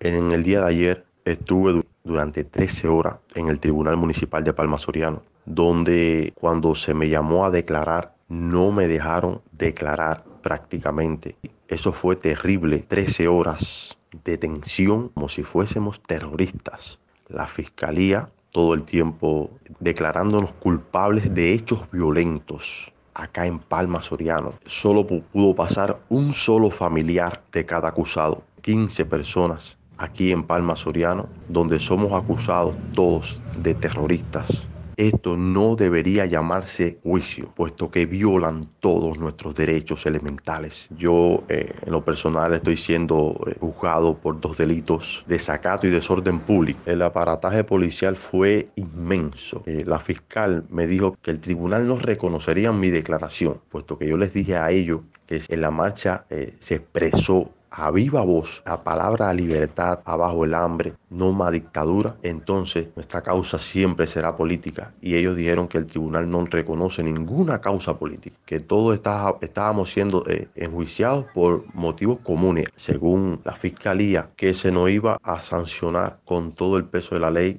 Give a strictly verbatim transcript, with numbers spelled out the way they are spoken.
En el día de ayer estuve du- durante trece horas en el Tribunal Municipal de Palma Soriano, donde cuando se me llamó a declarar, no me dejaron declarar prácticamente. Eso fue terrible, trece horas de tensión como si fuésemos terroristas. La fiscalía todo el tiempo declarándonos culpables de hechos violentos. Acá en Palma Soriano solo pudo pasar un solo familiar de cada acusado, quince personas aquí en Palma Soriano, donde somos acusados todos de terroristas. Esto no debería llamarse juicio, puesto que violan todos nuestros derechos elementales. Yo, eh, en lo personal, estoy siendo eh, juzgado por dos delitos: desacato y desorden público. El aparataje policial fue inmenso. Eh, la fiscal me dijo que el tribunal no reconocería mi declaración, puesto que yo les dije a ellos que en la marcha eh, se expresó a viva voz la palabra libertad, abajo el hambre, no más dictadura. Entonces nuestra causa siempre será política, y ellos dijeron que el tribunal no reconoce ninguna causa política, que todos está, estábamos siendo eh, enjuiciados por motivos comunes, según la fiscalía, que se nos iba a sancionar con todo el peso de la ley